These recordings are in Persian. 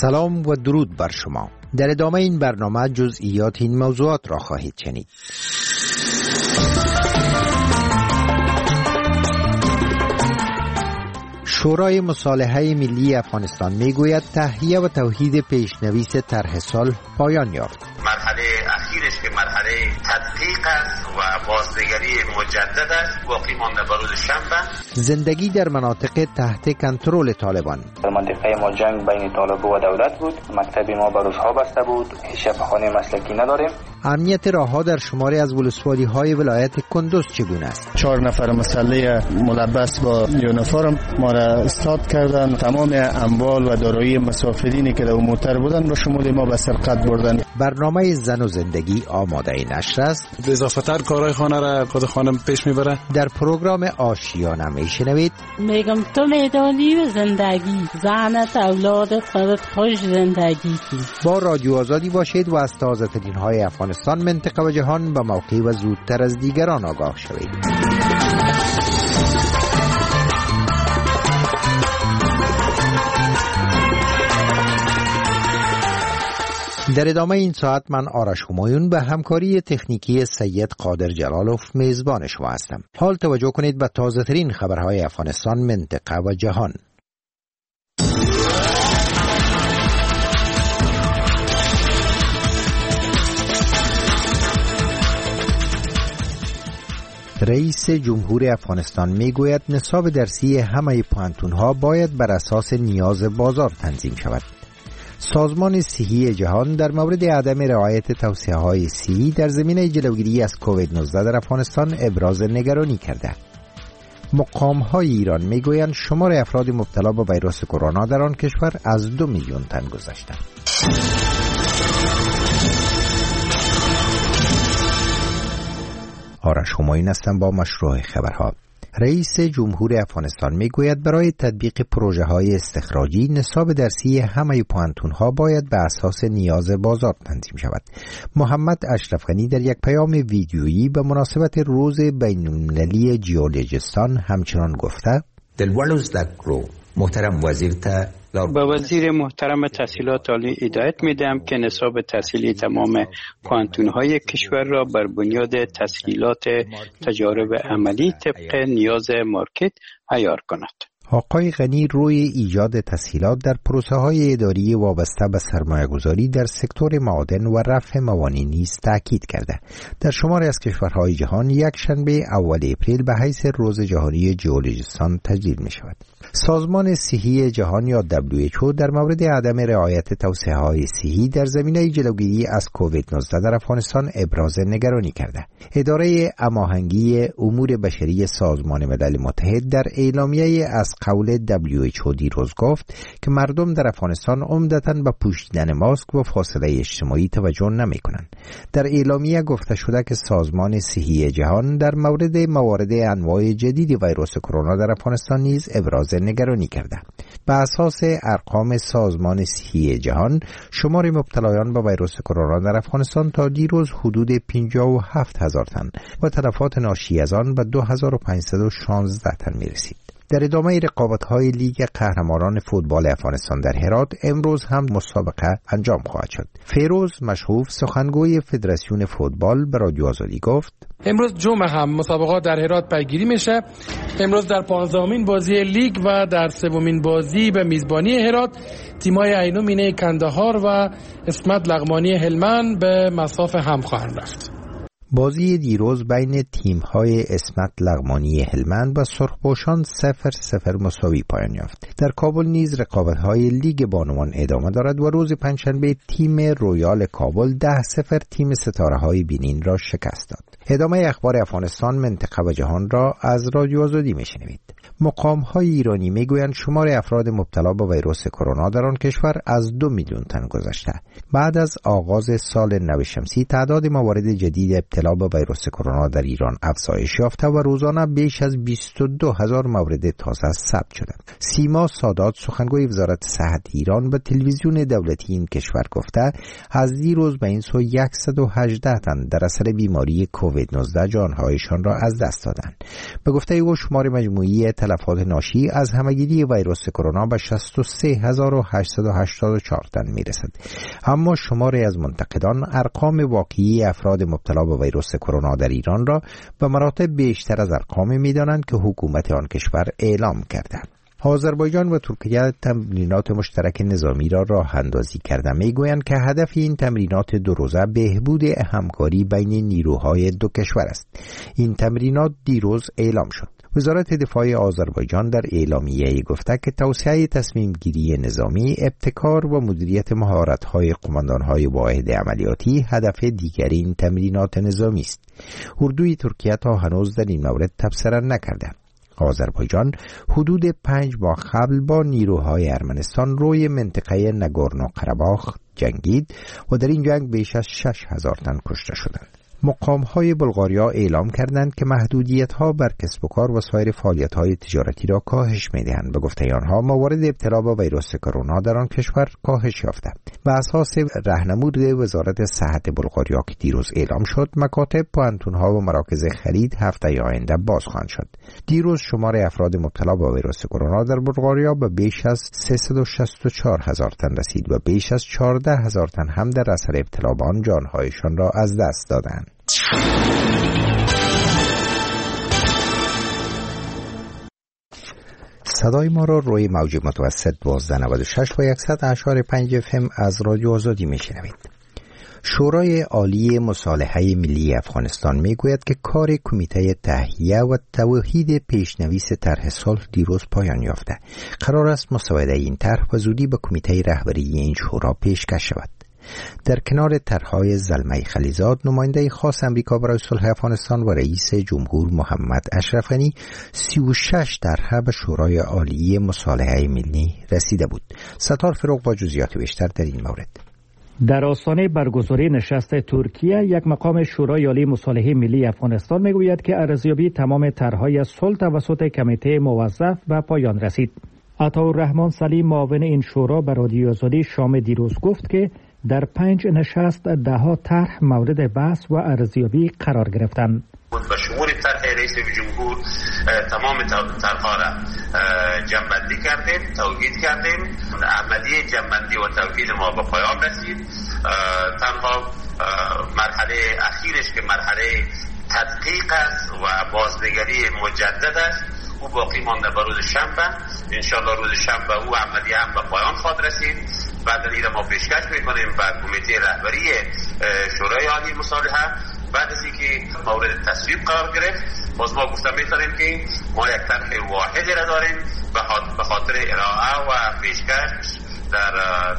سلام و درود بر شما. در ادامه این برنامه جزئیات این موضوعات را خواهید شنید. شورای مصالحه ملی افغانستان میگوید تهیه و توحید پیشنویس طرح صلح پایان یافت. مرحله اخیرش که مرحله تدقیق است و بازنگری مجدد است باقی مانده به روز شنبه. زندگی در مناطق تحت کنترل طالبان. در منطقه ما جنگ بین طالب و دولت بود، مکتب ما به روزها بسته بود، شفاخانه مسلکی نداریم. امنیت راهها در شماری از ولسوالی‌های ولایت کندوز چگونه است؟ 4 نفر مسلح ملبس با یونیفرم ما را استاد کردن. تمام اموال و دارایی مسافرینی که در موتر بودن با شمول ما به سرقت بردن. برنامه زن و زندگی آماده نشر است. به اضافه تر کارهای خانه را خود خانم پیش میبره. در پروگرام آشیانه میشنوید میگم تو میدانی و زندگی زنت اولادت خودت خوش زندگی کی. با رادیو آزادی باشید و از تازه ترین های افغانستان، منطقه و جهان به موقع و زودتر از دیگران آگاه شوید. در ادامه این ساعت من آرش همایون به همکاری تکنیکی سید قادر جلالوف میزبان شما هستم. حال توجه کنید به تازه ترین خبرهای افغانستان، منطقه و جهان. رئیس جمهور افغانستان میگوید نصاب درسی همه پوهنتون‌ها باید بر اساس نیاز بازار تنظیم شود. سازمان صحی جهان در مورد عدم رعایت توصیه‌های صحی در زمینه جلوگیری از کووید 19 در افغانستان ابراز نگرانی کرده. مقام‌های ایران میگویند شمار افراد مبتلا به ویروس کرونا در آن کشور از 2 میلیون تن گذشته. آرش همایون هستم با مشروع خبرها. رئیس جمهور افغانستان میگوید برای تطبیق پروژه‌های استخراجی نصاب درسی همه پوهنتون‌ها باید به اساس نیاز بازار تنظیم شود. محمد اشرف غنی در یک پیام ویدیویی به مناسبت روز بین‌المللی جیولوژیستان همچنان گفته: محترم وزیر به وزیر محترم تحصیلات عالی هدایت میدم که نصاب تحصیلی تمام پوهنتون‌های کشور را بر بنیاد تسهیلات تجارب عملی طبق نیاز مارکت عیار کند. آقای غنی روی ایجاد تسهیلات در پروسه‌های اداری وابسته به سرمایه‌گذاری در سکتور معادن و رفع موانع نیز تاکید کرده. در شماری از کشورهای جهان یک شنبه اول اپریل به حیث روز جهانی جیولوژیستان تجلیل می‌شود. سازمان صحی جهان یا WHO در مورد عدم رعایت توصیه‌های صحی در زمینه جلوگیری از کووید 19 در افغانستان ابراز نگرانی کرده. اداره هماهنگی امور بشری سازمان ملل متحد در اعلامیه از قول WHO دیروز گفت که مردم در افغانستان عمدتاً به پوشیدن ماسک و فاصله اجتماعی توجه نمی‌کنند. در اعلامیه گفته شده که سازمان صحی جهان در مورد موارد انواع جدید ویروس کرونا در افغانستان نیز ابراز نگرانی کرده. به اساس ارقام سازمان صحی جهان، شمار مبتلایان به ویروس کرونا در افغانستان تا دیروز حدود 57,000 تن و تلفات ناشی از آن به 2516 تن می‌رسید. در ادامه رقابت‌های لیگ قهرمانان فوتبال افغانستان در هرات امروز هم مسابقه انجام خواهد شد. فیروز مشهوف سخنگوی فدراسیون فوتبال به رادیو آزادی گفت: امروز جمعه هم مسابقات در هرات پیگیری میشه. امروز در 15مین بازی لیگ و در 3مین بازی به میزبانی هرات، تیم‌های عینو مینه کندهار و اسمت لغمانی هلمند به مصاف هم خواهند رفت. بازی دیروز بین تیم‌های اسمت لغمانی هلمند و سرخپوشان 0-0 مساوی پایان یافت. در کابل نیز رقابت‌های لیگ بانوان ادامه دارد و روز پنجشنبه تیم رویال کابل 10-0 تیم ستاره‌های بینین را شکست داد. ادامه اخبار افغانستان، منطقه و جهان را از رادیو آزادی میشنوید. مقام‌های ایرانی میگویند شمار افراد مبتلا به ویروس کرونا در آن کشور از 2 میلیون تن گذشته. بعد از آغاز سال نو شمسی تعداد موارد جدید ابتلا به ویروس کرونا در ایران افزایش یافته و روزانه بیش از 22,000 مورد تازه ثبت شده. سیما سادات سخنگوی وزارت صحت ایران به تلویزیون دولتی این کشور گفته از دیروز به این سو 118 تن در اثر بیماری کووید 19 جانهایشان را از دست دادند. به گفته او شمار مجموعی اجمالی تلفات ناشی از همهگیری ویروس کرونا به 63884 تن میرسد. اما شماری از منتقدان ارقام واقعی افراد مبتلا به ویروس کرونا در ایران را به مراتب بیشتر از ارقامی می‌دانند که حکومت آن کشور اعلام کرده. آذربایجان و ترکیه تمرینات مشترک نظامی را راه اندازی کرده. میگویند که هدف این تمرینات 2 روزه بهبود همکاری بین نیروهای دو کشور است. این تمرینات دیروز اعلام شد. وزارت دفاع آذربایجان در اعلامیه‌ای گفته که توسعه تصمیم گیری نظامی، ابتکار و مدیریت مهارت‌های قماندان‌های واحد عملیاتی هدف دیگر این تمرینات نظامی است. اردوی ترکیه تا هنوز در این مورد تبصره نکرده. آذربایجان حدود 5 ماه قبل با نیروهای ارمنستان روی منطقه نگورنو قره‌باخ جنگید و در این جنگ بیش از 6000 تن کشته شدند. مقام‌های بلغاریا اعلام کردند که محدودیت‌ها بر کسب و کار و سایر فعالیت‌های تجارتی را کاهش می‌دهند. به گفته آنها موارد ابتلا به ویروس کرونا در آن کشور کاهش یافته. بر اساس راهنمود وزارت صحت بلغاریا که دیروز اعلام شد، مکاتب، پوهنتون‌ها و مراکز خرید هفته آینده باز خواهند شد. دیروز شمار افراد مبتلا به ویروس کرونا در بلغاریا به بیش از 364000 تن رسید و بیش از 14000 تن هم در اثر ابتلا به آن جان‌هایشان را از دست دادند. صدای ما را روی موج متوسط 1296 و 100.5 FM از رادیو آزادی میشنوید. شورای عالی مصالحه ملی افغانستان میگوید که کار کمیته تهیه و توحید پیشنویس طرح صلح دیروز پایان یافته. قرار است مسوده این طرح به زودی به کمیته رهبری این شورا پیشکش شود. در کنار طرح‌های زلمه خلیزاد، نماینده خاص امریکا برای صلح افغانستان و رئیس جمهور محمد اشرف غنی 36 طرح به شورای عالی مصالحه ملی رسیده بود. ستار فروغ با جزئیات بیشتر در این مورد. در آستانه برگزاری نشست ترکیه، یک مقام شورای عالی مصالحه ملی افغانستان میگوید که ارزیابی تمام طرح‌های صلح توسط کمیته موظف به پایان رسید. عطاالرحمن سلیم، معاون این شورا، به رادیو آزادی شام دیروز گفت که در 5 نشست 10 طرح مورد بحث و ارزیابی قرار گرفتند. به شمول طرح رئیس جمهور تمام طرح‌ها را جمع‌بندی کردیم، توحید کردیم. عملیه جمع‌بندی و توحید ما به پایان رسید. تنها مرحله اخیرش که مرحله تدقیق است و بازنگری مجدد است، او باقی مانده به روز شنبه. انشالله روز شنبه او عملیه هم به پایان خواهد رسید. بعد این را ما پیشکش میکنیم به کمیته رهبری شورای عالی مصالحه. بعد از اینکه مورد تصویب قرار گرفت، باز ما گفتم میتونیم که ما یک طرح واحدی را داریم به خاطر ارائه و پیشکش در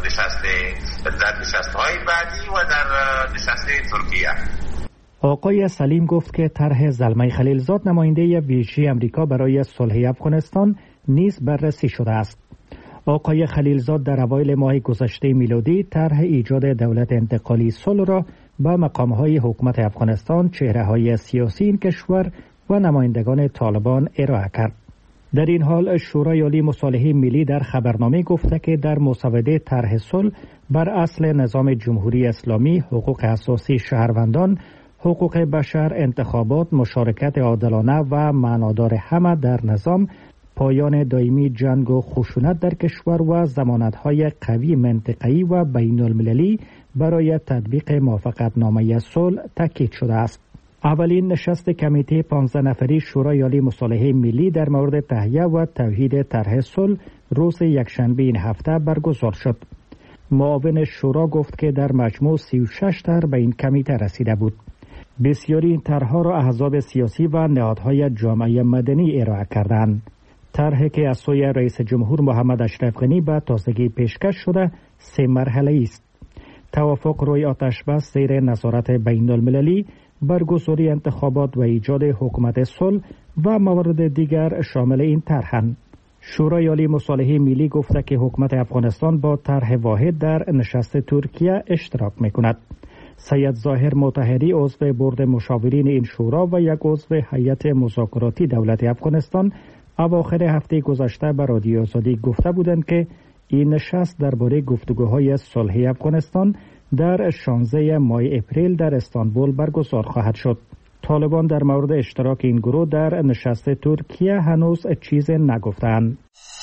نشست‌های بعدی و در نشست ترکیه. آقای سلیم گفت که طرح زلمه خلیلزاد، نماینده ویژه امریکا برای صلح افغانستان، نیز بررسی شده است. آقای خلیلزاد در اوایل ماه گذشته میلادی طرح ایجاد دولت انتقالی صلح را با مقام‌های حکومت افغانستان، چهره‌های سیاسی این کشور و نمایندگان طالبان ارائه کرد. در این حال شورای عالی مصالحه ملی در خبرنامه گفته که در مسوده طرح صلح بر اصل نظام جمهوری اسلامی، حقوق اساسی شهروندان، حقوق بشر، انتخابات، مشارکت عادلانه و معنادار همه در نظام، پایان دائمی جنگ و خشونت در کشور و ضمانت‌های قوی منطقه‌ای و بین المللی برای تطبیق موافقتنامه صلح تاکید شده است. اولین نشست کمیته 15 نفری شورای عالی مصالحه ملی در مورد تهیه و توحید طرح صلح روز یکشنبه این هفته برگزار شد. معاون شورا گفت که در مجموع 36 طرح به این کمیته رسیده بود. بسیاری این طرح‌ها را احزاب سیاسی و نهادهای جامعه مدنی ارائه کردند. طرحی که از سوی رئیس جمهور محمد اشرف غنی به تازگی پیشکش شده 3 مرحله است. توافق روی آتش‌بس زیر نظارت بین المللی، برگزاری انتخابات و ایجاد حکومت صلح و موارد دیگر شامل این طرح‌اند. شورای عالی مصالحه ملی گفته که حکومت افغانستان با طرح واحد در نشست ترکیه اشتراک می‌کند. سید ظاهر مطهری، عضو بورد مشاورین این شورا و یک عضو هیئت مذاکراتی دولت افغانستان، اواخر هفته گذشته به رادیو آزادی گفته بودند که این نشست درباره گفتگوهای صلح افغانستان در 16 ماه اپریل در استانبول برگزار خواهد شد. تا طالبان در مورد اشتراک این گروه در نشست ترکیه هنوز چیز نگفتند.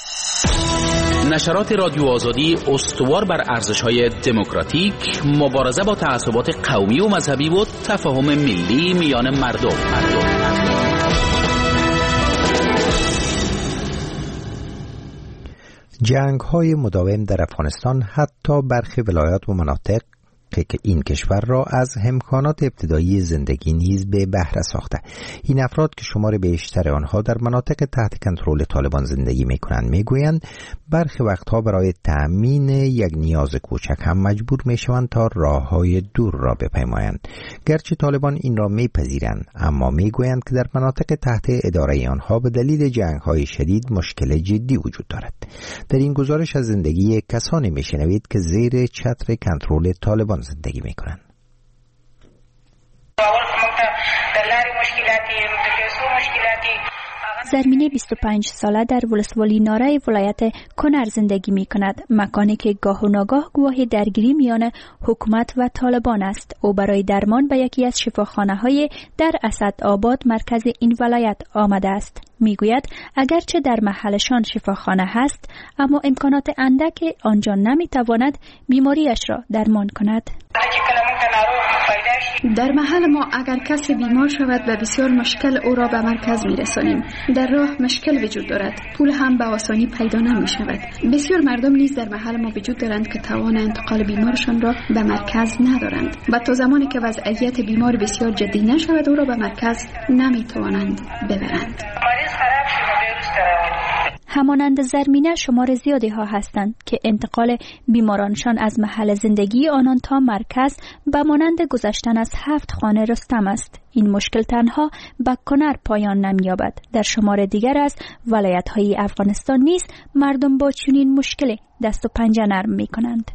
نشرات رادیو آزادی استوار بر ارزش‌های دموکراتیک، مبارزه با تعصبات قومی و مذهبی و تفاهم ملی میان مردم. جنگ‌های مداوم در افغانستان حتی برخی ولایات و مناطق این کشور را از امکانات ابتدایی زندگی نیز به بهره ساخته. این افراد که شمار بیشتر آنها در مناطق تحت کنترل طالبان زندگی می‌کنند می‌گویند برخی وقتها برای تأمین یک نیاز کوچک هم مجبور می‌شوند تا راه‌های دور را بپیمایند. گرچه طالبان این را می‌پذیرند، اما می‌گویند که در مناطق تحت اداره آنها به دلیل جنگ‌های شدید مشکل جدی وجود دارد. در این گزارش از زندگی کسانی می‌شنوید که زیر چتر کنترل طالبان زندگی میکنند. زرمینه 25 ساله در ولسوالی ناره ولایت کنر زندگی می کند، مکانی که گاه و ناگاه گواه درگیری میان حکومت و طالبان است. او برای درمان به یکی از شفاخانه‌های در اسدآباد مرکز این ولایت آمده است. میگوید اگرچه در محلشان شفاخانه هست، اما امکانات اندک آنجا نمیتواند بیماریش را درمان کند. در محل ما اگر کسی بیمار شود و بسیار مشکل او را به مرکز میرسانیم. در راه مشکل وجود دارد، پول هم به آسانی پیدا نمی شود. بسیار مردم نیز در محل ما وجود دارند که توان انتقال بیمارشان را به مرکز ندارند و تا زمانی که وضعیت بیمار بسیار جدی نشود او را به مرکز نمی توانند ببرند. همانند زرمینه شمار زیادی ها هستند که انتقال بیمارانشان از محل زندگی آنان تا مرکز به مانند گذشتن از 7 خانه رستم است. این مشکل تنها به کنر پایان نمی‌یابد. در شمار دیگر از ولایت‌های افغانستان نیز مردم با چنین مشکلی دست و پنجه نرم می‌کنند.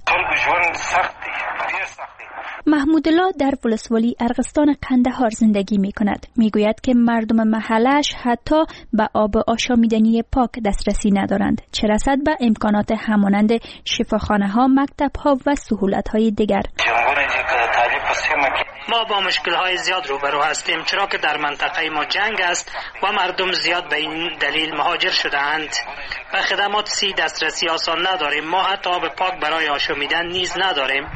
محمود الله در ولسوالی ارغستان قندهار زندگی می کند. می گوید که مردم محلش حتی به آب آشامیدنی پاک دسترسی ندارند، چه رسد به امکانات همانند شفاخانه ها، مکتب ها و سهولت های دیگر. ما با مشکل های زیاد روبرو هستیم، چرا که در منطقه ما جنگ است و مردم زیاد به این دلیل مهاجر شده اند. به خدمات دسترسی آسان نداریم. ما حتی آب پاک برای آشامیدن نیز نداریم.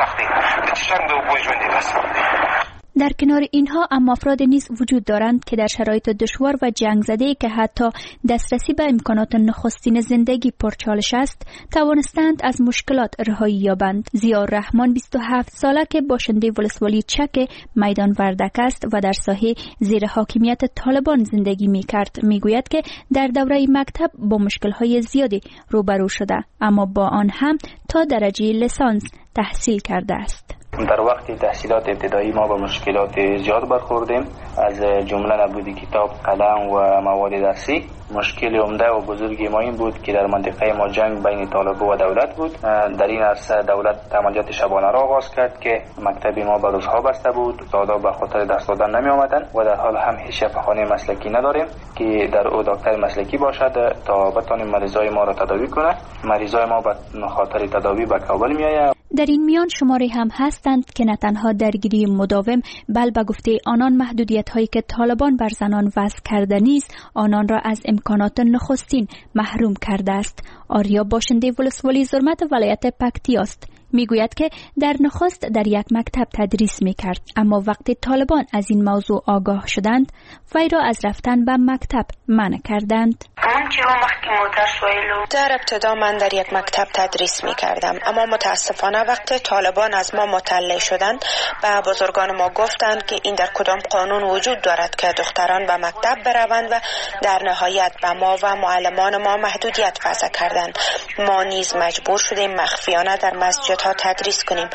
در کنار اینها اما افراد نیز وجود دارند که در شرایط دشوار و جنگ زده که حتی دسترسی به امکانات نخستین زندگی پرچالش است، توانستند از مشکلات رهایی یابند. ضیاءالرحمن 27 ساله که باشنده ولسوالی چک میدان وردک است و در ساحه زیر حاکمیت طالبان زندگی می‌کرد، میگوید که در دوره مکتب با مشکل‌های زیادی روبرو شده، اما با آن هم تا درجه لیسانس تحصیل کرده است. در وقت تحصیلات ابتدایی ما با مشکلات زیاد برخوردیم، از جمله نبود کتاب، قلم و مواد درسی. مشکل عمده و بزرگی ما این بود که در منطقه ما جنگ بین طالب و دولت بود. در این عرصه دولت عملیات شبانه را آغاز کرد که مکتب ما به روزها بسته بود، استادا به خاطر درس دادن نمی آمدند و در حال هم هیچ شفاخانه مسلکی نداریم که در او دکتر مسلکی باشد تا بتوانیم مریضای ما را تداوی کنه. مریضای ما به خاطر تداوی به کابل می آید. در این میان شماری هم هستند که نه تنها درگیری مداوم، بل به گفته آنان محدودیت هایی که طالبان بر زنان وضع کرده نیز آنان را از امکانات نخستین محروم کرده است. آریا باشنده ولسوالی زرمت ولایت پکتیا است. میگوید که در نخست در یک مکتب تدریس میکرد، اما وقتی طالبان از این موضوع آگاه شدند وی را از رفتن به مکتب منع کردند. در ابتدا من در یک مکتب تدریس میکردم، اما متاسفانه وقتی طالبان از ما مطلع شدند به بزرگان ما گفتند که این در کدام قانون وجود دارد که دختران به مکتب بروند و در نهایت به ما و معلمان ما محدودیت وضع کردند. ما نیز مجبور شدیم مخفیانه در مسجد ها تدریس کنیم.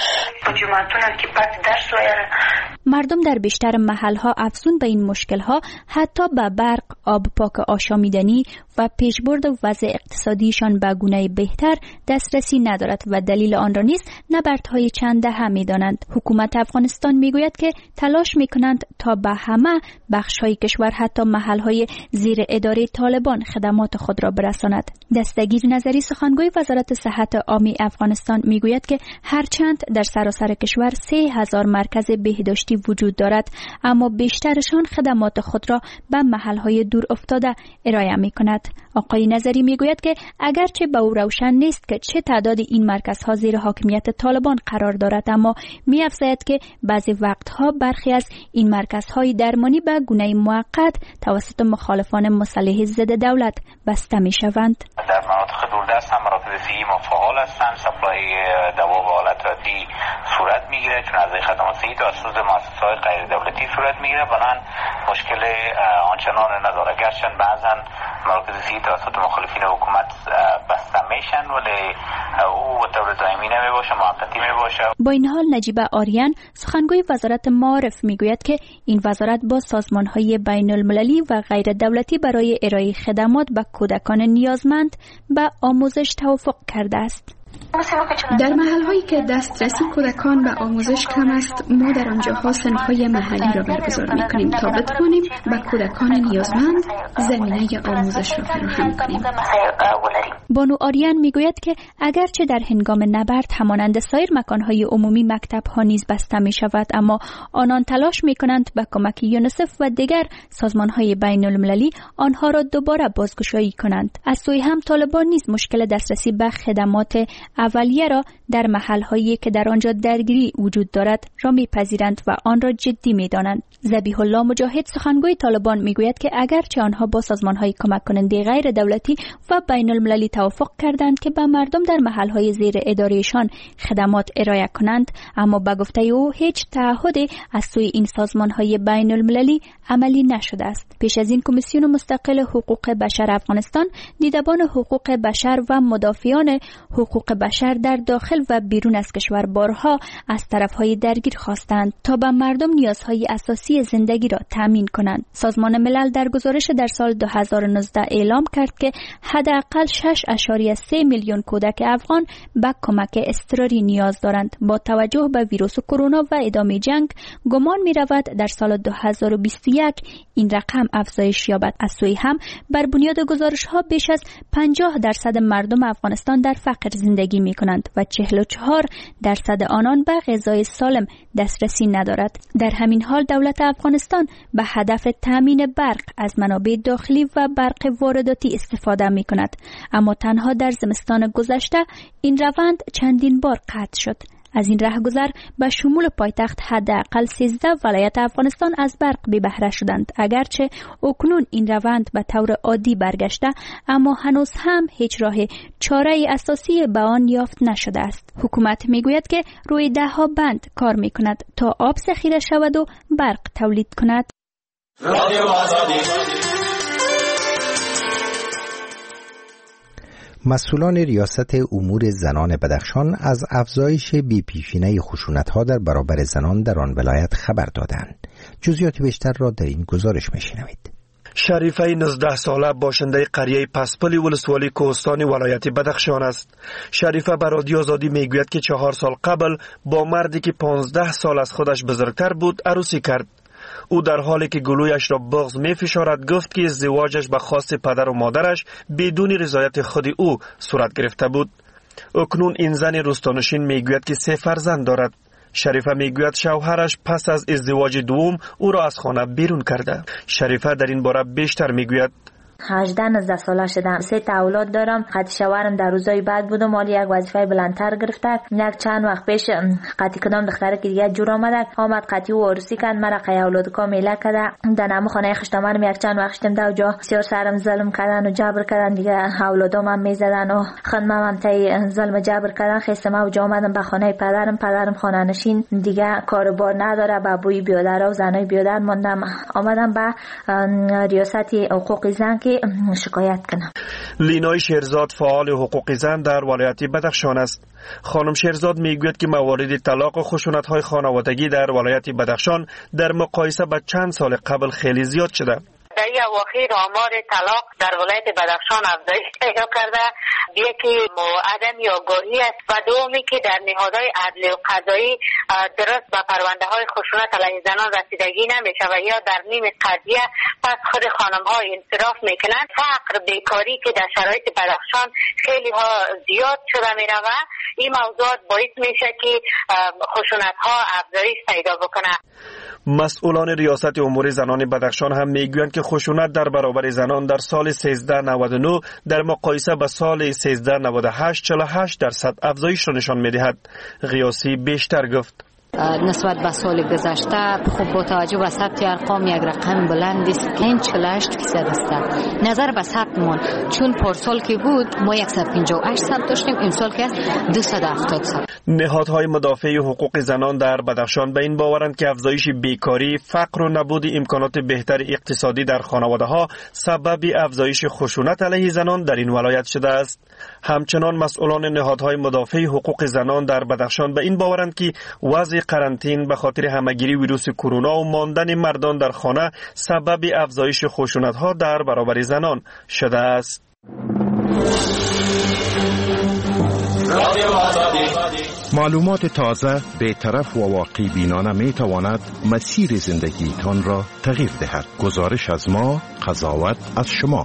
مردم در بیشتر محلها افزون به این مشکلها حتی به برق، آب پاک آشامیدنی و پیشبرد وضع اقتصادیشان به گونه بهتر دسترسی ندارد و دلیل آن را نیز نبردهای چند دهه می‌دانند. حکومت افغانستان میگوید که تلاش میکنند تا به همه بخش‌های کشور حتی محل‌های زیر اداره طالبان خدمات خود را برساند. دستگیر نظری سخنگوی وزارت صحت عامه افغانستان میگوید که که هرچند در سراسر کشور 3000 مرکز بهداشتی وجود دارد، اما بیشترشان خدمات خود را به محلهای دور افتاده ارائه می کند. آقای نظری می گوید که اگرچه به او روشن نیست که چه تعداد این مرکزها زیر حاکمیت طالبان قرار دارد، اما می افزاید که بعضی وقتها برخی از این مرکزهای درمانی به گونه موقت توسط مخالفان مسلح ضد دولت بسته می شوند. در مناطق دوردست هم مراکز صحی ما فعال هستند. سپلای دوا و آلات عادی صورت میگیره، چون از خدمات صحی توسط مؤسسه‌های غیر دولتی صورت میگیره، بنابراین مشکل آنچنان نداره. گرچه بعضا مراکز صحی توسط مخالفین حکومت بسته میشن، ولی او به طور دائمی نمیباشه، موقتی میباشه. با این حال نجیبه آریان سخنگوی وزارت معارف میگوید که این وزارت با سازمان‌های بین‌المللی و غیر دولتی برای ارائه خدمات به کودکان نیازمند به آموزش توافق کرده است. در محل‌هایی که دسترسی کودکان به آموزش کم است، ما در آنجاها صنف‌های محلی را برگزار می‌کنیم تا بتوانیم به کودکان نیازمند زمینه آموزش را فراهم کنیم. بانو آریان میگوید که اگرچه در هنگام نبرد همانند سایر مکان‌های عمومی مکتب‌ها نیز بسته می‌شود، اما آنان تلاش می‌کنند به کمک یونیسف و دیگر سازمان‌های بین‌المللی آنها را دوباره بازگشایی کنند. از سوی هم طالبان نیز مشکل دسترسی به خدمات اولیه را در محل‌هایی که در آنجا درگیری وجود دارد را می‌پذیرند و آن را جدی می‌دانند. ذبیح الله مجاهد سخنگوی طالبان می‌گوید که اگرچه آنها با سازمان‌های کمک کننده غیر دولتی و بین‌المللی توافق کردند که به مردم در محل‌های زیر ادارهشان خدمات ارائه کنند، اما به گفته او هیچ تعهدی از سوی این سازمان‌های بین‌المللی عملی نشده است. پیش از این کمیسیون مستقل حقوق بشر افغانستان دیدبان حقوق بشر و مدافعان حقوق بشر در داخل و بیرون از کشور بارها از طرف‌های درگیر خواستند تا به مردم نیازهای اساسی زندگی را تامین کنند. سازمان ملل در گزارش در سال 2019 اعلام کرد که حداقل 6.3 میلیون کودک افغان به کمک اضطراری نیاز دارند. با توجه به ویروس کرونا و ادامه جنگ، گمان می‌رود در سال 2021 این رقم افزایش یابد. از سوی هم بر بنیاد گزارش‌ها بیش از 50% مردم افغانستان در فقر زندگی می‌کنند و 44% آنان به غذای سالم دسترسی ندارد. در همین حال دولت افغانستان به هدف تامین برق از منابع داخلی و برق وارداتی استفاده می‌کند، اما تنها در زمستان گذشته این روند چندین بار قطع شد. از این رهگذر به شمول پایتخت حداقل 13 ولایت افغانستان از برق بی بهره شدند. اگرچه اکنون این روند به طور عادی برگشته، اما هنوز هم هیچ راه چاره اساسی به آن یافت نشده است. حکومت میگوید که روی ده‌ها بند کار میکند تا آب ذخیره شود و برق تولید کند. مسئولان ریاست امور زنان بدخشان از افزایش بی‌پیشینه خشونت‌ها در برابر زنان در آن ولایت خبر دادند. جزئیات بیشتر را در این گزارش می‌شنوید. شریفه 19 ساله باشنده قریه پسپلی ولسوالی کوهستانی ولایت بدخشان است. شریفه به رادیو آزادی میگوید که 4 سال قبل با مردی که 15 سال از خودش بزرگتر بود عروسی کرد. او در حالی که گلویش را بغض می فشارد گفت که ازدواجش به خواست پدر و مادرش بدون رضایت خود او صورت گرفته بود. اکنون این زن روستانشین میگوید که 3 فرزند دارد. شریفه میگوید شوهرش پس از ازدواج دوم او را از خانه بیرون کرده. شریفه در این باره بیشتر میگوید 18-19 ساله شدم. 3 اولاد دارم. قد شوهرم در روزای بعد بود و مال یک وظیفه بلندتر گرفته. یک چند وقت پیش قطی کدام دختره که دیگه جور آمد قطی و عروسی کرد. مرا قی اولاد کامله کرده. در نام خانه خشتمرم یک چند وقت شدم در جا بسیار سرم ظلم کردن و جبر کردن. دیگه اولادام هم میزدن و خانمم هم تای ظلم جبر کردن. خستم و جا آمدم به خانه پدرم خانه نشین دیگه کاربار نداره. با بوی بیادر و زنای بیادر ماندم. آمدم به ریاست حقوق زن که شکایت کنم. لینای شیرزاد فعال حقوق زن در ولایت بدخشان است. خانم شیرزاد میگوید که موارد طلاق و خشونت‌های خانوادگی در ولایت بدخشان در مقایسه با چند سال قبل خیلی زیاد شده. در این اواخر آمار طلاق در ولایت بدخشان افزایش پیدا کرده. یکی عدم آگاهی است و دومی که در نهادهای عدلی و قضایی درست به پرونده های خشونت علیه زنان رسیدگی نمیشه و یا در نیم قضیه پس خود خانم ها انصراف میکنند. فقر، بیکاری که در شرایط بدخشان خیلی ها زیاد شده میره و این موضوعات باعث میشه که خشونت ها افزایش پیدا بکنه. مسئولان ریاست امور زنان بدخشان هم میگویند که خشونت در برابر زنان در سال 1399 در مقایسه با سال 1398 48% افزایش را نشان میدهد. غیاسی بیشتر گفت. نسبت به سال گذشته خب با توجه به ثبت ارقام یک رقم بلند است که 48% است. نظر به ثبتمون چون پارسال که بود ما 158 ثبت داشتیم، امسال که است 270 ثبت. نهادهای مدافع حقوق زنان در بدخشان به این باورند که افزایش بیکاری، فقر و نبود امکانات بهتر اقتصادی در خانواده‌ها سبب افزایش خشونت علیه زنان در این ولایت شده است. همچنان مسئولان نهادهای مدافع حقوق زنان در بدخشان به این باورند که وضع قرنطین به خاطر همه‌گیری ویروس کرونا و ماندن مردان در خانه سبب افزایش خشونت‌ها در برابر زنان شده است. معلومات تازه، بی‌طرف و واقعی بینانه می تواند مسیر زندگیتان را تغییر دهد. گزارش از ما، قضاوت از شما.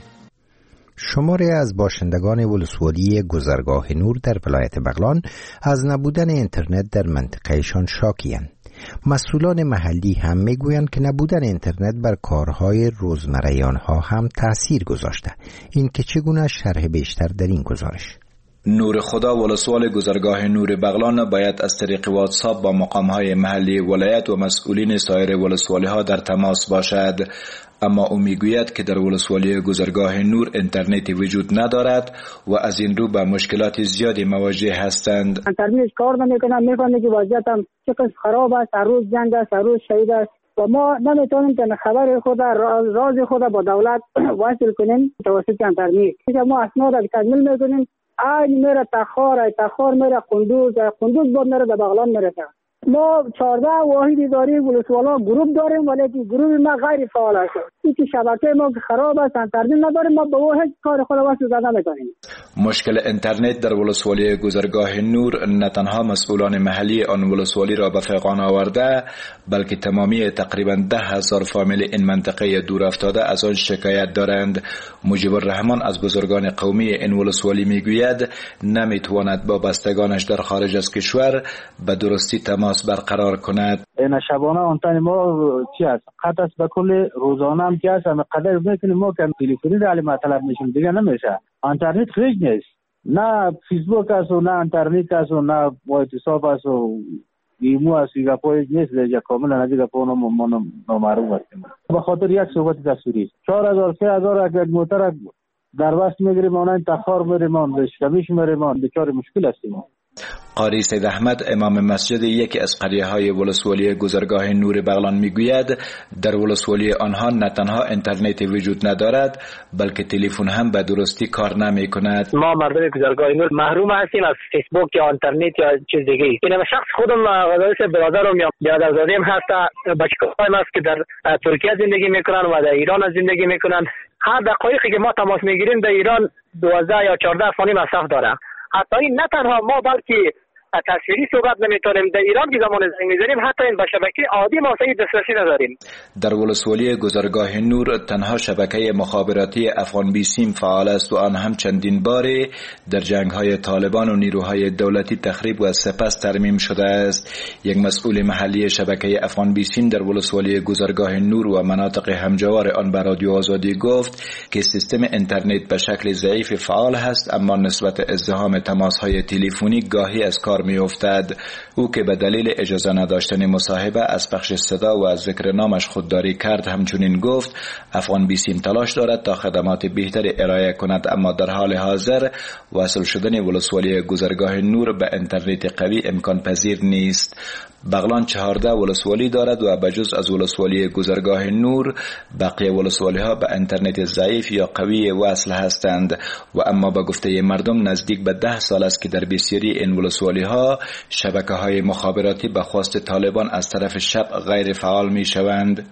شماری از باشندگان ولسوالی گذرگاه نور در ولایت بغلان از نبودن اینترنت در منطقهشان شاکی‌اند. مسئولان محلی هم میگویند که نبودن اینترنت بر کارهای روزمره آنها هم تأثیر گذاشته. این که چگونه شرح بیشتر در این گزارش. نور خدا ولسوال گذرگاه نور بغلان باید از طریق واتساپ با مقامهای محلی ولایت و مسئولین سایر ولسوالی ها در تماس باشد، اما او میگوید که در ولسوالی گذرگاه نور اینترنتی وجود ندارد و از این رو با مشکلات زیادی مواجه هستند. اینترنت کار نمیکنه، میفهمه که وضعیت هم چقدر خراب است، هر روز جنگ است، هر روز شهید است و ما نمیتونیم که خبر خود راز خود با دولت وصل کنیم توسط اینترنت. ما اسناد را تکمیل میکنیم، این میره تخار میره قندوز بود میره به بغلان میرسه. ما 14 واحد اداری ولسوالا گروه داریم ولی گروه ما غیر فعال است. این که شبکه ما خراب است، اینترنت نداریم، ما به هیچ کار خود واسه زدن نمی‌کنیم. مشکل اینترنت در ولسوالی گذرگاه نور نه تنها مسئولان محلی آن ولسوالی را به فیقان آورده، بلکه تمامی تقریبا 10,000 فامیل این منطقه دور افتاده از آن شکایت دارند. مجیب الرحمن از بزرگان قومی این ولسوالی میگوید نمیتواند با بستگانش در خارج از کشور به درستی تماس برقرار کند. این شبانه آنتن ما چی است؟ قطع است به کل روزانه هم که است، قدر میکنیم ما که تلفنی را مطلب میشیم دیگه نمیشه. اینترنت خیلی نیست، نه فیسبوک است و نه اینترنت است و نه واتساپ است و ایمو است، گپای نیست دیگه، کاملا از گپا نامعلوم است. به خاطر یک صحبت تصویری 4000 3000 اگر موتر در وست میگیریم آنها تخار میریم آن شکمیش میریم آن بیچاره مشکل هستیم. قاری سید احمد امام مسجد یکی از قریه های ولسوالی گذرگاه نور بغلان میگوید در ولسوالی آنها نه تنها اینترنت وجود ندارد بلکه تلفن هم به درستی کار نمی کند. ما مردم گذرگاه نور محروم هستیم از فیسبوک یا اینترنت یا چیز دیگه. این شخص خودم غزالیس برادرم یا برادرزادیم هست، بچه‌هایم است که در ترکیه زندگی میکنن و در ایران زندگی میکنن. هر دقایقی که ما تماس میگیریم در ایران 12 یا 14 ثانیه مصرف داره. حتی این نه تنها ما بلکه تصویری صحبت نمیتونیم در ایران که زمان زنگ میزنیم، حتی این به شبکه عادی ما صحیح دسترسی نداریم. در ولسوالی گذرگاه نور تنها شبکه مخابراتی افغان بیسیم فعال است و آن هم چندین باره در جنگ‌های طالبان و نیروهای دولتی تخریب و سپس ترمیم شده است. یک مسئول محلی شبکه افغان بیسیم در ولسوالی گذرگاه نور و مناطق همجوار آن به رادیو آزادی گفت که سیستم اینترنت به شکل ضعیف فعال است، اما نسبت ازدحام تماس‌های تلفنی گاهی از کار می افتد. او که به دلیل اجازه نداشتن مصاحبه از پخش صدا و از ذکر نامش خودداری کرد، همچنین گفت افغان بیسیم تلاش دارد تا خدمات بهتری ارائه کند، اما در حال حاضر وصل شدن ولسوالی گذرگاه نور به اینترنت قوی امکان پذیر نیست. بغلان 14 ولسوالی دارد و بجز از ولسوالی گذرگاه نور بقیه ولسوالی ها به اینترنت ضعیف یا قوی وصل هستند و اما به گفته مردم نزدیک به 10 سال است که در بسیاری این ولسوالی ها شبکه های مخابراتی به خواست طالبان از طرف شب غیر فعال می شوند.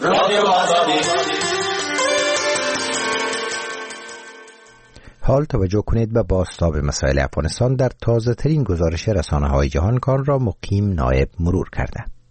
حال توجه کنید به بازتاب مسائل افغانستان در تازه ترین گزارش رسانه‌های جهان کار را مقیم نایب مرور کرده.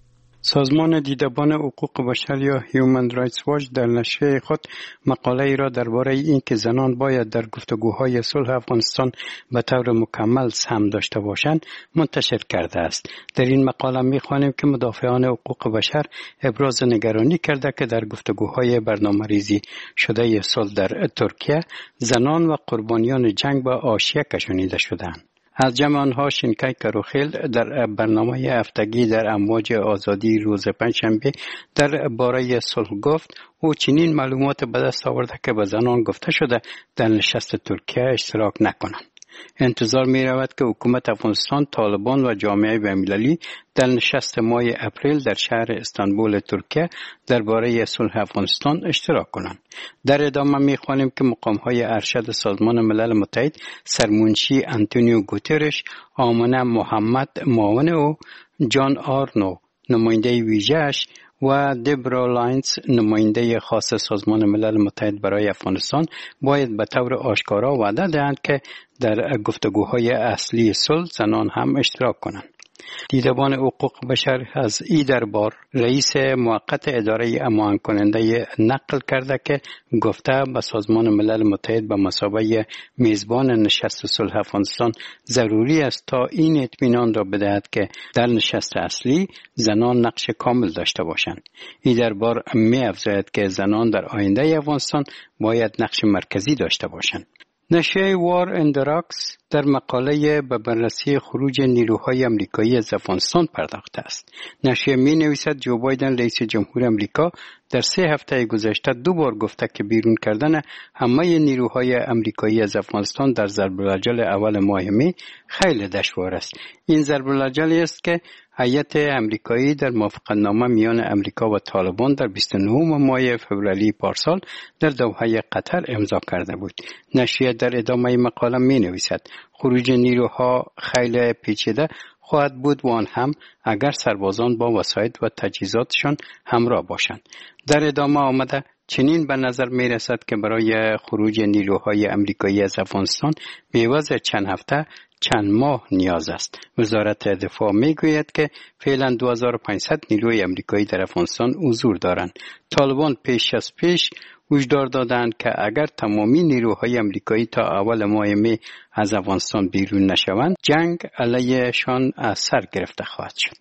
سازمان دیدبان حقوق بشر یا هیومن رایتس واچ در نشریه خود مقاله ای را درباره اینکه زنان باید در گفتگوهای صلح افغانستان به طور مکمل سهم داشته باشند منتشر کرده است. در این مقاله می‌خوانیم که مدافعان حقوق بشر ابراز نگرانی کرده که در گفتگوهای برنامه‌ریزی شده صلح در ترکیه زنان و قربانیان جنگ به حاشیه کشانیده شدند. از جمع آنها شینکای کروخیل در برنامه هفتگی در امواج آزادی روز پنجشنبه در باره صلح گفت او چنین معلومات به دست آورده که به زنان گفته شده در نشست ترکیه اشتراک نکنند. انتظار می رود که حکومت افغانستان، طالبان و جامعه بین‌المللی در نشست ماه اپریل در شهر استانبول ترکیه درباره صلح افغانستان اشتراک کنند. در ادامه می خوانیم که مقام‌های ارشد سازمان ملل متحد سرمنشی آنتونیو گوترش، آمنه محمد معاون او، جان آرنو نماینده ویژه‌اش و دبرا لاینز نماینده خاص سازمان ملل متحد برای افغانستان باید به طور آشکارا وعده دهند که در گفتگوهای اصلی صلح زنان هم اشتراک کنند. دیدبان حقوق بشر از ای دربار رئیس موقت اداره امان کننده نقل کرده که گفته به سازمان ملل متحد به مثابه میزبان نشست صلح افغانستان ضروری است تا این اطمینان را بدهد که در نشست اصلی زنان نقش کامل داشته باشند. ای دربار می افزاید که زنان در آینده افغانستان باید نقش مرکزی داشته باشند. نشریه وار اند راکس در مقاله به بررسی خروج نیروهای امریکایی از افغانستان پرداخته است. نشریه می نویسد جو بایدن رئیس جمهور امریکا در 3 هفته گذشته 2 بار گفته که بیرون کردن همه نیروهای امریکایی از افغانستان در ضرب‌العجل اول ماه می خیلی دشوار است. این ضرب‌العجلی است که هیئت امریکایی در موافقتنامه میان امریکا و طالبان در 29 ماه فوریه پارسال در دوحه قطر امضا کرده بود. نشریه در ادامه مقاله می نویسد خروج نیروها خیلی پیچیده خواهد بود و آن هم اگر سربازان با وسایل و تجهیزاتشان همراه باشند. در ادامه آمده چنین به نظر می رسد که برای خروج نیروهای امریکایی از افغانستان به عوض چند هفته چند ماه نیاز است. وزارت دفاع می گوید که فعلا 2500 نیروی امریکایی در افغانستان حضور دارند. طالبان پیش از پیش هشدار دادند که اگر تمامی نیروهای امریکایی تا اول ماه می از افغانستان بیرون نشوند جنگ علیهشان از سر گرفته خواهد شد.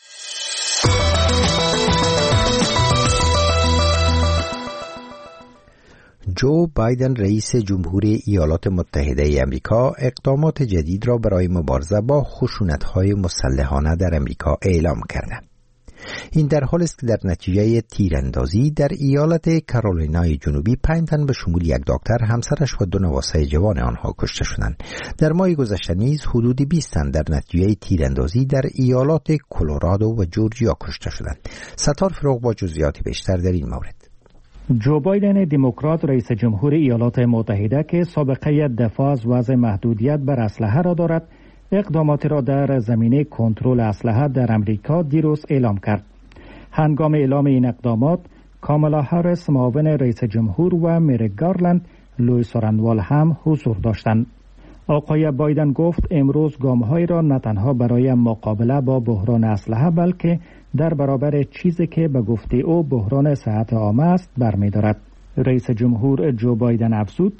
جو بایدن رئیس جمهور ایالات متحده امریکا اقدامات جدید را برای مبارزه با خشونت‌های مسلحانه در امریکا اعلام کرده. این در حالی است که در نتیجه تیراندازی در ایالت کارولینای جنوبی 5 تن به شمول یک دکتر، همسرش و 2 نواسه جوان آنها کشته شدند. در ماه گذشته نیز حدود 20 تن در نتیجه تیراندازی در ایالات کلرادو و جورجیا کشته شدند. ستار فروغ با جزئیات بیشتر در این مورد. جو بایدن دموکرات رئیس جمهور ایالات متحده که سابقه دفاع از وضع محدودیت بر اسلحه را دارد، اقداماتی را در زمینه کنترل اسلحه در امریکا دیروز اعلام کرد. هنگام اعلام این اقدامات، کامالا هاریس معاون رئیس جمهور و مریک گارلند لوئیس رندوال هم حضور داشتند. آقای بایدن گفت امروز گام‌هایی را نه تنها برای مقابله با بحران اسلحه بلکه در برابر چیزی که به گفته او بحران صحت عامه است برمی‌دارد. رئیس جمهور جو بایدن افزود: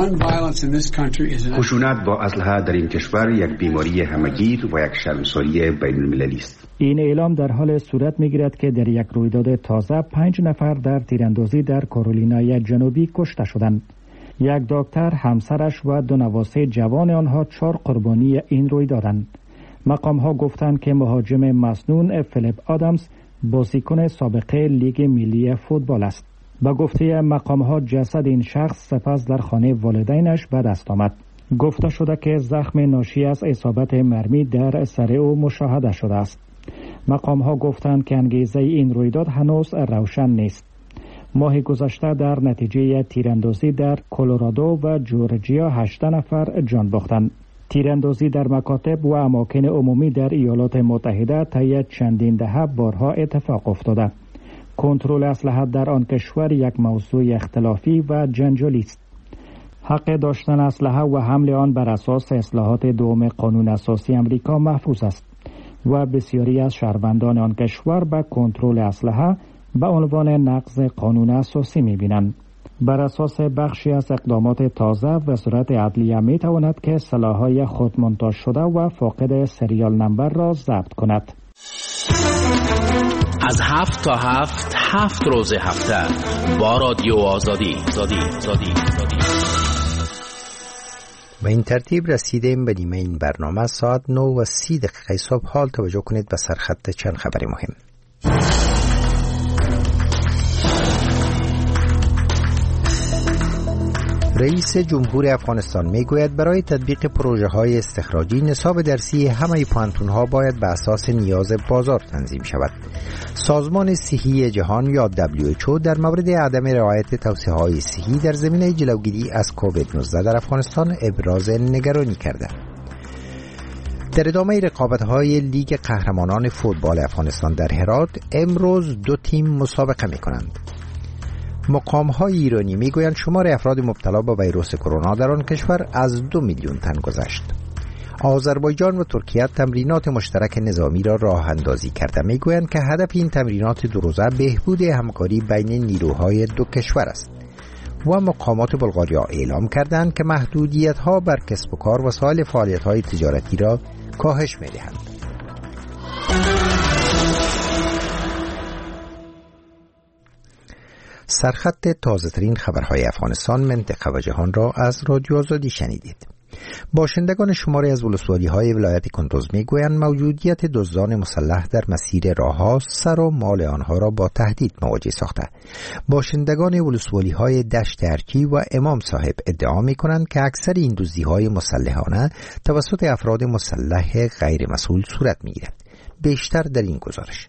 خشونت با اسلحه در این کشور یک بیماری همه‌گیر و یک شرمساری بین‌المللی است. این اعلام در حال صورت می‌گیرد که در یک رویداد تازه 5 نفر در تیراندازی در کارولینای جنوبی کشته شدند. یک دکتر، همسرش و 2 نواسه جوان آنها 4 قربانی این رویدادند. مقام‌ها گفتند که مهاجم مسنون فیلیپ آدامز بازیکن سابقه لیگ ملی فوتبال است. با گفته مقام‌ها جسد این شخص سپس در خانه والدینش به دست آمد. گفته شده که زخم ناشی از اصابت مرمی در سر او مشاهده شده است. مقام‌ها گفتند که انگیزه این رویداد هنوز روشن نیست. ماه گذشته در نتیجه تیراندازی در کلرادو و جورجیا 8 نفر جان باختند. تیراندازی در مکاتب و اماکن عمومی در ایالات متحده طی چندین دهه بارها اتفاق افتاده. کنترل اسلحه در آن کشور یک موضوع اختلافی و جنجالی است. حق داشتن اسلحه و حمل آن بر اساس اصلاحات دوم قانون اساسی امریکا محفوظ است. و بسیاری از شهروندان آن کشور به کنترل اسلحه به عنوان نقض قانون اساسی می‌بینند. بر اساس بخشی از اقدامات تازه وزارت عدلیه می‌تواند که سلاح‌های خود مونتاژ شده و فاقد سریال نمبر را ضبط کند. از 7 تا 7 روز هفته با رادیو آزادی. و این ترتیب رسیدیم به نیمه این برنامه. ساعت 9:30 صبح. حال توجه کنید به سرخط چند خبر مهم. رئیس جمهور افغانستان میگوید برای تطبیق پروژه های استخراجی نصاب درسی همه پوانتون‌ها باید به اساس نیاز بازار تنظیم شود. سازمان صحی جهان یا WHO در مورد عدم رعایت توصیه‌های صحی در زمینه جلوگیری از کووید 19 در افغانستان ابراز نگرانی کرده. در ادامه رقابت‌های لیگ قهرمانان فوتبال افغانستان در هرات امروز 2 تیم مسابقه می‌کنند. مقام‌های ایرانی میگویند شمار افراد مبتلا به ویروس کرونا در آن کشور از 2 میلیون تن گذشت. آذربایجان و ترکیه تمرینات مشترک نظامی را راه اندازی کرده. میگویند که هدف این تمرینات 2 روزه بهبود همکاری بین نیروهای 2 کشور است. و مقامات بلغاریا اعلام کردند که محدودیت‌ها بر کسب و کار و سایر فعالیت‌های تجارتی را کاهش می‌دهند. سرخط تازه‌ترین خبرهای افغانستان، منطقه و جهان را از رادیو آزادی شنیدید. باشندگان شماری از ولسوالی‌های ولایت کندوز می‌گویند موجودیت دزدان مسلح در مسیر راه‌ها سر و مال آنها را با تهدید مواجه ساخته. باشندگان ولسوالی‌های دشت ارکی و امام صاحب ادعا می‌کنند که اکثر این دزدی‌های مسلحانه توسط افراد مسلح غیر مسئول صورت می‌گیرد. بیشتر در این گزارش.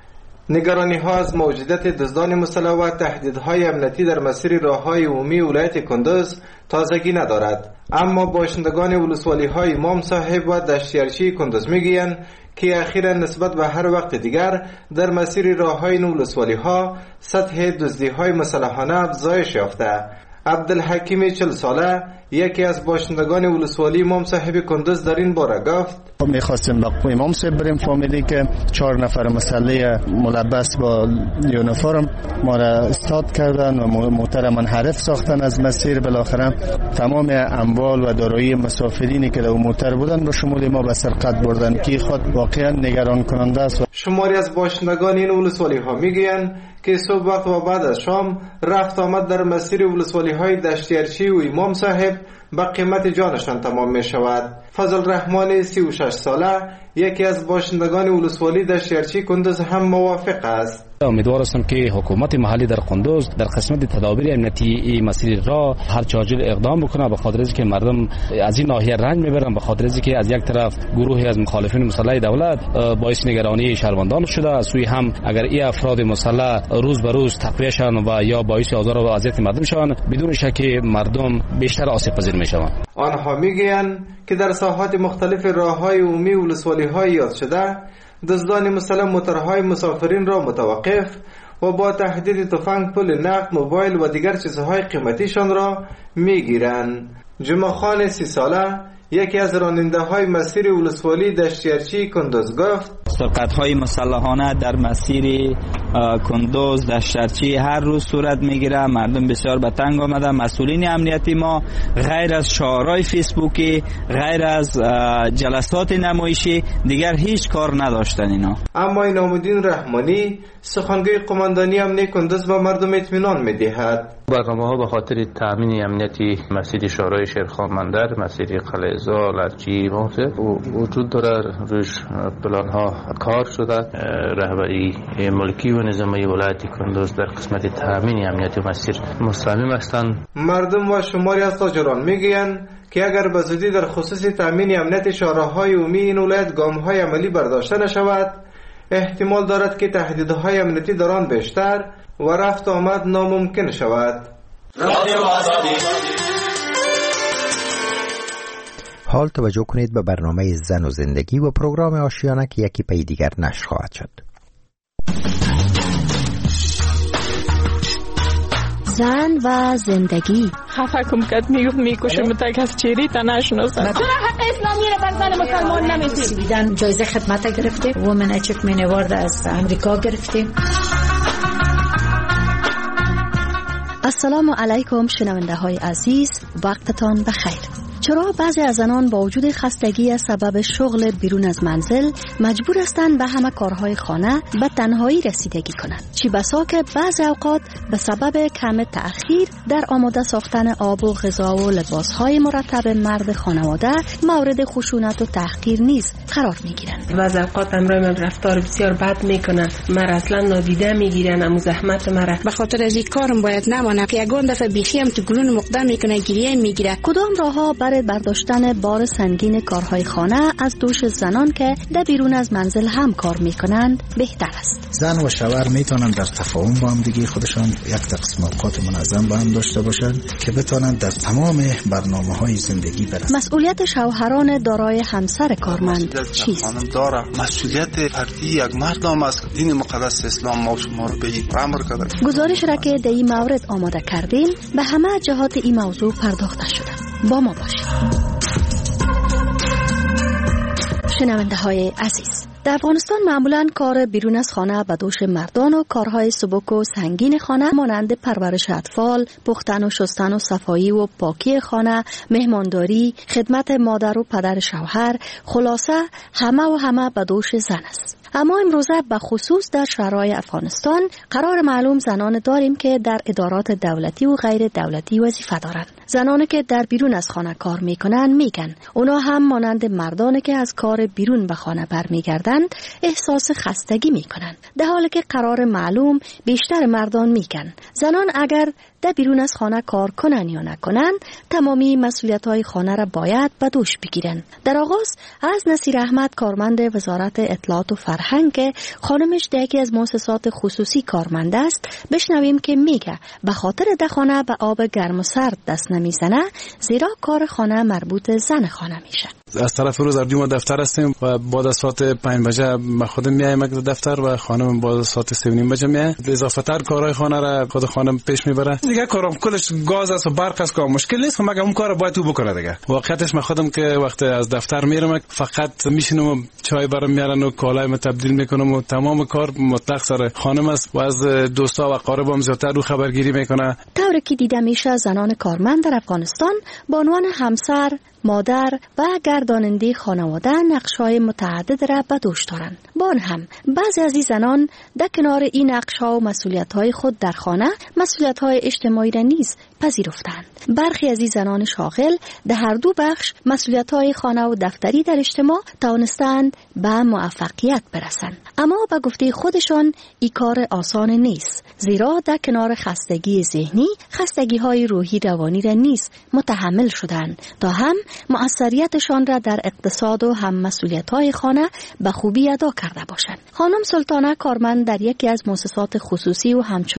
نگرانی ها از موجودیت دزدان مسلح و تهدیدهای امنیتی در مسیر راههای عمومی ولایت کندوز تازگی ندارد، اما باشندگان ولسوالی های امام صاحب و دشتیارچی کندوز میگویند که اخیرا نسبت به هر وقت دیگر در مسیر راههای این ولسوالی ها سطح دزدی های مسلحانه افزایش یافته. عبدالحکیم 40 ساله یکی از باشندگان ولسوالی امام صاحب کندوز در این باره گفت: میخواستیم با امام صاحب بریم، فهمیدیم که 4 نفر مسلح ملبس با یونیفرم ما را استاد کردن و موتر منحرف ساختن از مسیر. بالاخره تمام اموال و دارایی مسافرینی که در موتر بودن به شمول ما به سرقت بردن که خود واقعا نگران کننده است. شماری از باشندگان این ولسوالی ها میگویند که صبح وقت و بعد از شام رفت آمد در مسیر ولسوالی های دشتیارچی و امام صاحب به قیمت جانشان تمام می شود. فضل رحمان 36 ساله یکی از باشندگان ولسوالی دشتیارچی کندوز هم موافق است. امیدوار هستم که حکومت محلی در کندوز در قسمت تدابیر امنیتی مسیر را هر چه عاجل اقدام بکنه، به خاطر اینکه مردم از این ناحیه رنج میبرن، به خاطر اینکه از یک طرف گروهی از مخالفین مسلح دولت باعث نگرانی شهروندان شده، از سوی هم اگر این افراد مسلح روز به روز تقویه شن و یا باعث آزار و اذیت مردم شوند، بدون شک مردم بیشتر آسیب پذیر میشوند. آنها میگویند که در ساحات مختلف راههای عمومی ولسوالی‌های یاد شده دزدان مسلح موترهای مسافرین را متوقف و با تهدید تفنگ، پول نقد، موبایل و دیگر چیزهای قیمتیشان را میگیرند. جمعه خان 30 ساله یکی از راننده های مسیر ولسوالی دشتیارچی کندوز گفت: سرقت‌های مسلحانه در مسیر کندوز دشتیارچی هر روز صورت میگیره. مردم بسیار به تنگ آمده. مسئولین امنیتی ما غیر از شعارهای فیسبوکی، غیر از جلسات نمایشی دیگر هیچ کار نداشتن اینا. اما اینامالدین رحمانی سخنگوی قماندانی امنیتی کندوز به مردم اطمینان میدهد: برنامه‌ها به خاطر تامین امنیتی مسیر شورای شیرخان مندر، مسیر قلعه‌زال، لرچی وجود داره. روش پلان‌ها کار شده. رهبری ملکی و نظامی ولایت کندوز در قسمت تامین امنیتی مسیر مصمم هستند. مردم و شماری از تاجران میگویند که اگر به زودی در خصوص تامین امنیت شهرهای عمومی این ولایت گام‌های عملی برداشته نشود، احتمال دارد که تهدیدهای امنیتی در آن بیشتر و رفت آمد ناممکن شود. حال توجه کنید به برنامه زن و زندگی و پروگرام آشیانه که یکی پی دیگر نشر خواهد شد. زن و زندگی. خفه کم کد میکشم تک از چیری تا نشناسم. اسلامی را بر زن مسلمان نمیتیم. دیدن جایزه خدمت گرفتیم، وومن اچیومنت اوارد از امریکا گرفتیم. السلام علیکم شنونده های عزیز، وقتتان بخیر. چرا بعضی از زنان با وجود خستگی سبب شغل بیرون از منزل مجبور هستند به همه کارهای خانه به تنهایی رسیدگی کنند؟ چی بسا که بعضی اوقات به سبب کم تأخیر در آماده ساختن آب و غذا و لباسهای مرتب مرد خانواده مورد خشونت و تحقیر نیز قرار میگیرند. بعضی اوقات امرای من رفتار بسیار بد میکنن، مرا اصلا نادیده میگیرن، امو زحمت مرا. به خاطر از این کارم باید نمانم که یگان دفعه بیخی هم تو گلون مقدم میکنه، گریه میگیره. کدام راهها برای برداشتن بار سنگین کارهای خانه از دوش زنان که در بیرون از منزل هم کار میکنند بهتر است؟ زن و شوهر میتونن در تفاهم با هم دیگه خودشان یک تقسیم اوقات منظم با هم داشته باشن که بتونن در تمام برنامه‌های زندگی برسن. مسئولیت شوهران دارای همسر کارمند چیست؟ خانم داره مسئولیت فردی یک مردم است. دین مقدس اسلام ما شما رو به این امر کرده. گزارش را که در این مورد آماده کردیم به همه جهات این موضوع پرداخته شده. با ما باشید. شنونده های عزیز، در افغانستان معمولاً کار بیرون از خانه به دوش مردان و کارهای سبک و سنگین خانه مانند پرورش اطفال، پختن و شستن و صفایی و پاکی خانه، مهمانداری، خدمت مادر و پدر شوهر، خلاصه همه به دوش زن است. اما امروزه به خصوص در شهرهای افغانستان قرار معلوم زنان داریم که در ادارات دولتی و غیر دولتی وظیفه دارند. زنانی که در بیرون از خانه کار میکنن میگن اونا هم مانند مردانی که از کار بیرون به خانه برمیگردند احساس خستگی میکنند، در حالی که قرار معلوم بیشتر مردان میگن زنان اگر در بیرون از خانه کار کنن یا نکنن تمامی مسئولیت‌های خانه را باید به دوش بگیرن. در آغاز از نصیر احمد کارمند وزارت اطلاعات و فرهنگ که خانمش در یکی از مؤسسات خصوصی کارمند است بشنویم که میگه به خاطر در خانه به آب گرم و سرد دست نمیزنه، زیرا کار خانه مربوط زن خانه میشه. از طرف روز اردی ما دفتر هستیم و بعد از ساعت 5 بجه ما خودم میایم دفتر و خانم بعد از ساعت 3:30 بجه میاد. اضافه تر کارهای خانه را خود خانم پیش میبره. دیگه کارم کلش گاز است و برق است، که مشکل نیست، مگر اون کار باید تو بکنه دیگه. واقعیتش من خودم که وقتی از دفتر میرم فقط میشینم چای برام میارن و کالایم تبدیل میکنم و تمام کار مطلق سر خانم است و از دوستا و اقاربم زیاتر رو خبرگیری میکنه. طوری که دیده میشه زنان کارمند در افغانستان به عنوان همسر، مادر و گرداننده خانواده نقش‌های متعدد را به دوش دارند. با آن هم بعضی از این زنان در کنار این نقش‌ها و مسئولیت‌های خود در خانه مسئولیت‌های اجتماعی را نیز پذیرفتند. برخی از این زنان شاغل در هر دو بخش مسئولیت‌های خانه و دفتری در اجتماع توانستند به موفقیت برسند. اما به گفته خودشان این کار آسان نیست، زیرا در کنار خستگی ذهنی خستگی‌های روحی روانی را نیز متحمل شدند تا هم مؤثریتشان را در اقتصاد و هم مسئولیت‌های خانه به خوبی ادا کرده باشند. خانم سلطانه کارمند در یکی از مؤسسات خصوصی و همچنین